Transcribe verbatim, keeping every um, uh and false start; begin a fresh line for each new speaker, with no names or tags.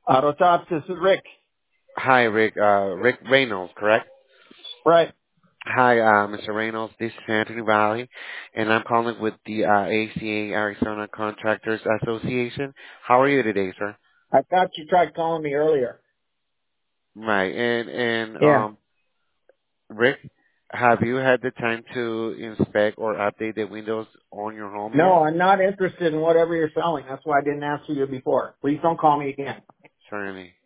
Auto Tops, this is Rick.
Hi, Rick. Uh, Rick Reynolds, correct?
Right.
Hi, uh, Mister Reynolds. This is Anthony Valley, and I'm calling with the uh, A C A Arizona Contractors Association. How are you today, sir?
I thought you tried calling me earlier.
Right, and and
Yeah.
um, Rick, have you had the time to inspect or update the windows on your home
No,
yet?
I'm not interested in whatever you're selling. That's why I didn't answer you before. Please don't call me again.
Certainly.